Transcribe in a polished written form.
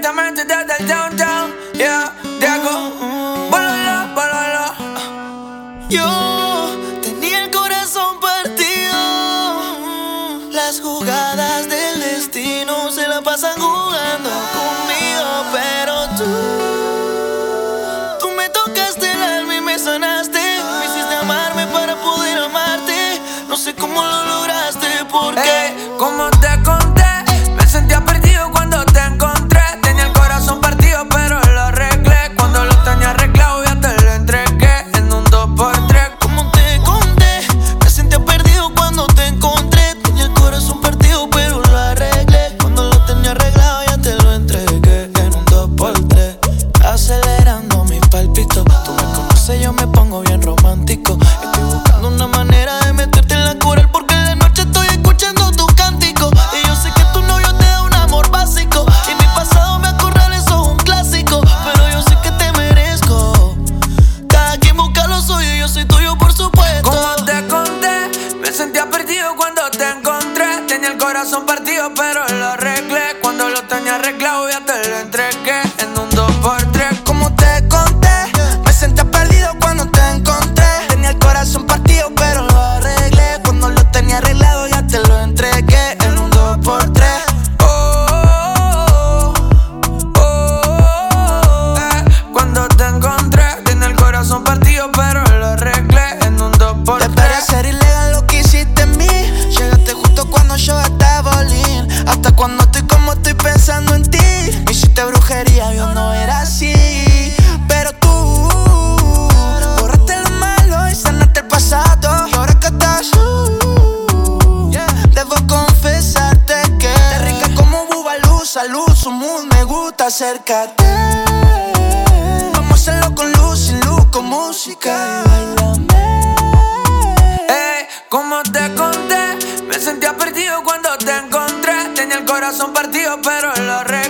Directamente desde el downtown, yeah, Diego, bololo. Yo tenía el corazón partido. Las jugadas del destino se la pasan jugando conmigo, pero tú me tocaste el alma y me sanaste. Me hiciste amarme para poder amarte. No sé cómo lo lograste, porque como te conté, me sentía perdido cuando te encontré. Tenía el corazón partido, pero lo arreglé. Cuando lo tenía arreglado ya te lo entregué en un 2x3. Como te conté, me sentía perdido cuando te encontré. Tenía el corazón partido, pero lo arreglé. Cuando lo tenía arreglado ya te lo entregué en un 2x3. Acelerando mis palpitos. Tú me conoces, yo me pongo bien romántico. Estoy buscando una manera de meterte en la coral, porque en la noche estoy escuchando tu cántico. Y yo sé que tu novio te da un amor básico, y mi pasado me acorrala, eso es un clásico. Pero yo sé que te merezco. Cada quien busca lo suyo y yo soy tuyo, por supuesto. Como te conté, me sentía perdido cuando te encontré. Tenía el corazón partido, pero lo arreglé. Cuando lo tenía arreglado ya te lo entregué en un 2x3. Como te conté, me sentía perdido cuando te encontré. Tenía el corazón partido, pero lo arreglé. Cuando lo tenía arreglado ya te lo entregué en un 2x3. Cuando te encontré, tenía el corazón partido, pero lo arreglé en un 2x3. Te parece ser ilegal lo que hiciste en mí. Llegaste justo cuando yo estaba lean. Hasta cuando estoy como estoy pensando en ti. Me hiciste brujería, yo no era así. Pero tú borraste lo malo y sanaste el pasado. Y ahora que estás, debo confesarte que te rica como Bubalú, salud, su mood, me gusta acércate. Vamos a hacerlo con luz, sin luz, con música. Y bailame. Como te conté, me sentía perdido cuando te encontré. Tenía el corazón partido, pero lo arreglé.